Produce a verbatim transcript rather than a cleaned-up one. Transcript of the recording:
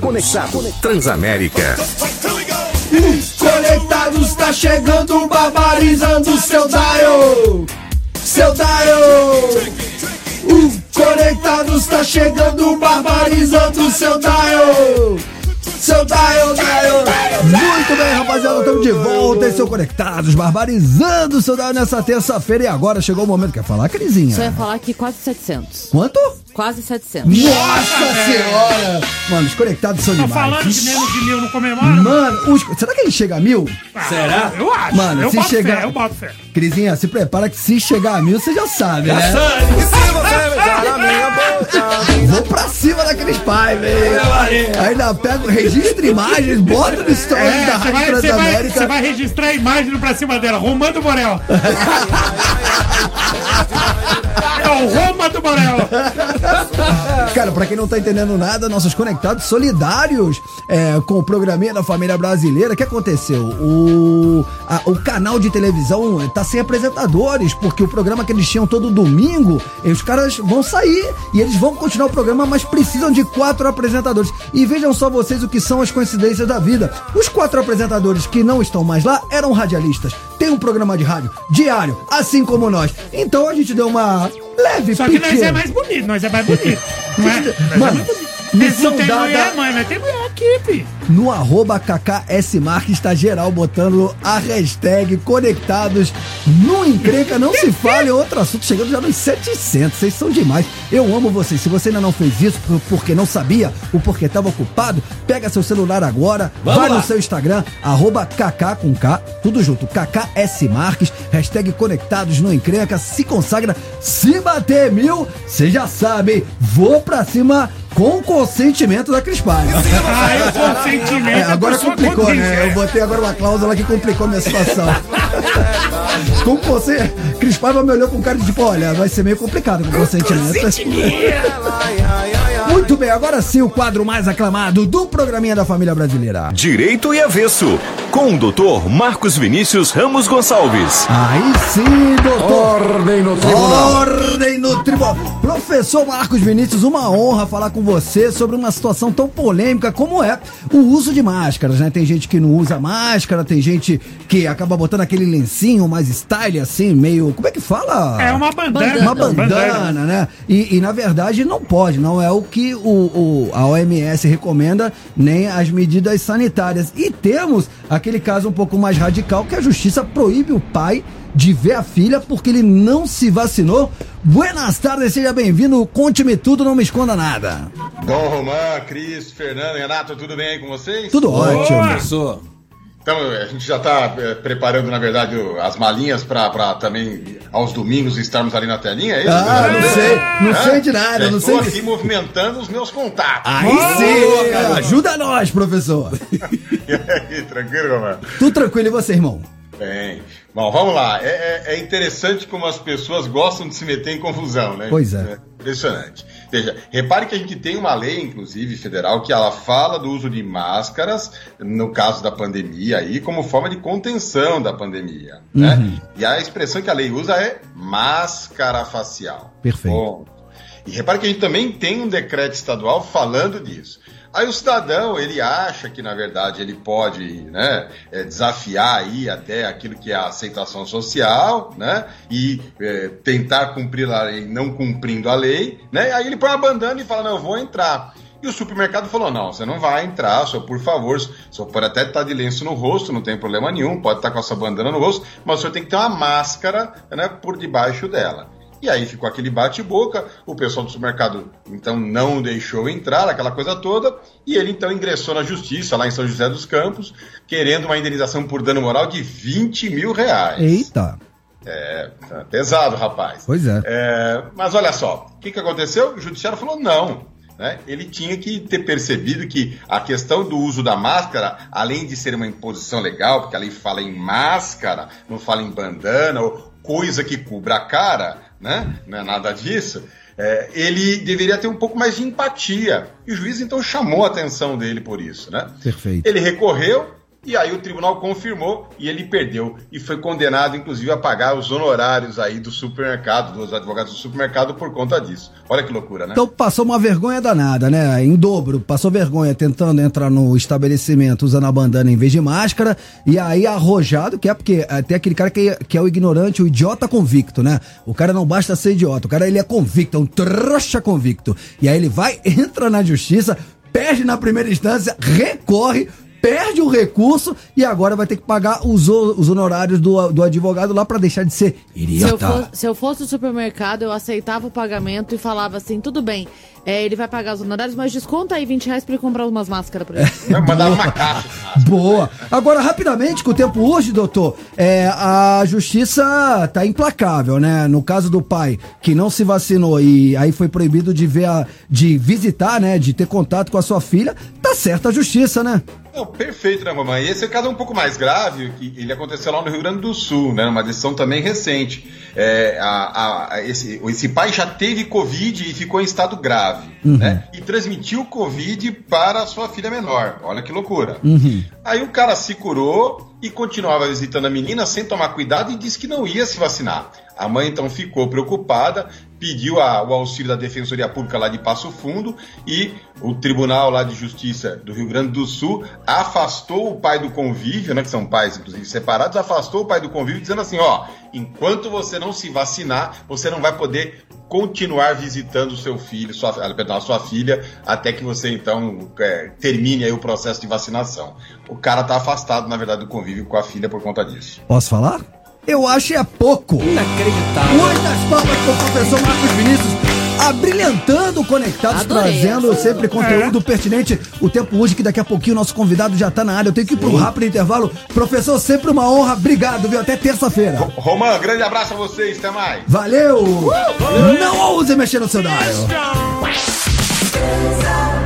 Conectado Transamérica. Conectados tá chegando, barbarizando seu dial. Seu dial. O Conectados tá chegando, barbarizando seu dial. Seu dial, dial. Muito bem, rapaziada, estamos de volta em seu Conectados, barbarizando o seu dial nessa terça-feira. E agora chegou o momento, quer falar, Crisinha? Só ia falar aqui quase setecentos. Quanto? Quase setecentos. Nossa senhora! Mano, os Conectados são Tô demais. falando que menos de mil não comemora? Mano, os... será que ele chega a mil? Ah, Será? Eu acho. Mano, eu se boto chegar... fé, eu boto fé. Crisinha, se prepara que se chegar a mil, você já sabe, Já né? sabe. E se você beijar na minha boca? Vou pra cima daqueles pais, velho. Ainda pego, registra imagens, bota no story É, da você vai, Rádio você vai, Transamérica. você vai registrar a imagem no pra cima dela, Romando Borel. É o Roma do Borel. Cara, pra quem não tá entendendo nada, nossos Conectados solidários é, com o programinha da família brasileira. O que aconteceu? O, a, o canal de televisão tá sem apresentadores, porque o programa que eles tinham todo domingo, os caras vão sair e eles vão continuar o programa, mas precisam de quatro apresentadores. E vejam só vocês o que são as coincidências da vida. Os quatro apresentadores que não estão mais lá eram radialistas. Tem um programa de rádio diário, assim como nós. Então a gente deu uma leve Só que pequena. nós é mais bonito, nós é mais bonito. Não é? Nós Mano, é mais bonito. missão Não tem dada. mulher, mãe, mas tem mulher aqui, fi. No arroba K K S Marques tá geral botando a hashtag Conectados no Encrenca. Não se fale, outro assunto chegando já nos setecentos. Vocês são demais. Eu amo vocês. Se você ainda não fez isso porque não sabia o porquê estava ocupado, pega seu celular agora, Vamos vai lá. no seu Instagram, arroba K K com K, tudo junto, K K S Marques, hashtag Conectados no Encrenca, se consagra. Se bater mil, você já sabe, vou pra cima com consentimento da Cris Paiva. Ah, o consentimento. É, agora a pessoa complicou, condiz, né? é. Eu botei agora uma cláusula que complicou a minha situação. Com você, Cris Paiva me olhou com cara de tipo, olha, vai ser meio complicado com consentimento. Muito bem, agora sim o quadro mais aclamado do programinha da família brasileira. Direito e Avesso, com o doutor Marcos Vinícius Ramos Gonçalves. Aí sim, doutor. Ordem no tribunal. Ordem no tribunal. Professor Marcos Vinícius, uma honra falar com você sobre uma situação tão polêmica como é o uso de máscaras, né? Tem gente que não usa máscara, tem gente que acaba botando aquele lencinho mais style, assim, meio... Como é que fala? É uma bandana. Uma bandana, né? E, e, na verdade, não pode, não é o que o, o, a O M S recomenda, nem as medidas sanitárias. E temos aquele caso um pouco mais radical, que a justiça proíbe o pai de ver a filha porque ele não se vacinou. Buenas tardes, seja bem-vindo, conte-me tudo, não me esconda nada. Dom Román, Cris, Fernando, Renato, tudo bem aí com vocês? Tudo ótimo. Começou. Então, a gente já está preparando, na verdade, o- as malinhas para também, aos domingos, estarmos ali na telinha, é isso? Ah, não sei, não Hã? sei de nada, Já não estou sei. aqui movimentando os meus contatos. Aí sim, ajuda nós, professor. E aí, tranquilo, Román? Tudo tranquilo, e você, irmão? Bem, bom, vamos lá. É, é- é interessante como as pessoas gostam de se meter em confusão, né? Pois é. Impressionante. Veja, repare que a gente tem uma lei, inclusive, federal, que ela fala do uso de máscaras, no caso da pandemia, aí, como forma de contenção da pandemia, né? Uhum. E a expressão que a lei usa é máscara facial. Perfeito. Bom, e repare que a gente também tem um decreto estadual falando disso. Aí o cidadão, ele acha que, na verdade, ele pode, né, é, desafiar aí até aquilo que é a aceitação social, né, e é, tentar cumprir a lei não cumprindo a lei, né, aí ele põe uma bandana e fala, não, eu vou entrar. E o supermercado falou, não, você não vai entrar, só por favor, o senhor pode até estar de lenço no rosto, não tem problema nenhum, pode estar com essa bandana no rosto, mas o senhor tem que ter uma máscara, né, por debaixo dela. E aí ficou aquele bate-boca, o pessoal do supermercado então não deixou entrar, aquela coisa toda, e ele então ingressou na justiça lá em São José dos Campos, querendo uma indenização por dano moral de vinte mil reais. Eita. É, tá pesado, rapaz. Pois é. É, mas olha só, o que, que aconteceu? O judiciário falou não. Né? Ele tinha que ter percebido que a questão do uso da máscara, além de ser uma imposição legal, porque a lei fala em máscara, não fala em bandana ou coisa que cubra a cara, né? Não é nada disso. É, ele deveria ter um pouco mais de empatia. E o juiz então chamou a atenção dele por isso, né? Perfeito. Ele recorreu E aí o tribunal confirmou e ele perdeu. E foi condenado, inclusive, a pagar os honorários aí do supermercado, dos advogados do supermercado por conta disso. Olha que loucura, né? Então passou uma vergonha danada, né? Em dobro. Passou vergonha tentando entrar no estabelecimento usando a bandana em vez de máscara. E aí arrojado, que é porque tem aquele cara que é, que é o ignorante, o idiota convicto, né? O cara não basta ser idiota, o cara ele é convicto, é um trouxa convicto. E aí ele vai, entra na justiça, perde na primeira instância, recorre, perde o recurso e agora vai ter que pagar os, os honorários do, do advogado lá pra deixar de ser idiota. Se eu, for, se eu fosse no supermercado, eu aceitava o pagamento e falava assim, tudo bem, é, ele vai pagar os honorários, mas desconta aí vinte reais pra ele comprar umas máscaras pra ele. Vai mandar uma caixa. Boa. Agora, rapidamente, que o tempo hoje, doutor, é, a justiça tá implacável, né? No caso do pai que não se vacinou e aí foi proibido de ver a, de visitar, né? De ter contato com a sua filha, tá certa a justiça, né? Não, perfeito, né, mamãe? Esse é o caso um pouco mais grave, que ele aconteceu lá no Rio Grande do Sul, né? Uma decisão também recente. É, a, a, esse, esse pai já teve Covid e ficou em estado grave, uhum. né? E transmitiu Covid para a sua filha menor. Olha que loucura. Uhum. Aí o cara se curou e continuava visitando a menina sem tomar cuidado e disse que não ia se vacinar. A mãe então ficou preocupada, pediu a, o auxílio da Defensoria Pública lá de Passo Fundo e o Tribunal lá de Justiça do Rio Grande do Sul afastou o pai do convívio, né, que são pais inclusive separados, afastou o pai do convívio dizendo assim, ó, enquanto você não se vacinar, você não vai poder continuar visitando o seu filho, sua, perdão, a sua filha, até que você então é, termine aí o processo de vacinação. O cara tá afastado, na verdade, do convívio com a filha por conta disso. Posso falar? Eu acho é pouco. Inacreditável. Muitas palmas pro professor Marcos Vinícius, abrilhantando Conectados, Adorei. trazendo sempre conteúdo pertinente. O tempo hoje, que daqui a pouquinho o nosso convidado já tá na área. Eu tenho que ir pro rápido intervalo. Professor, sempre uma honra. Obrigado, viu? Até terça-feira. Romã, grande abraço a vocês. Até mais. Valeu! Não ouse mexer no seu dial.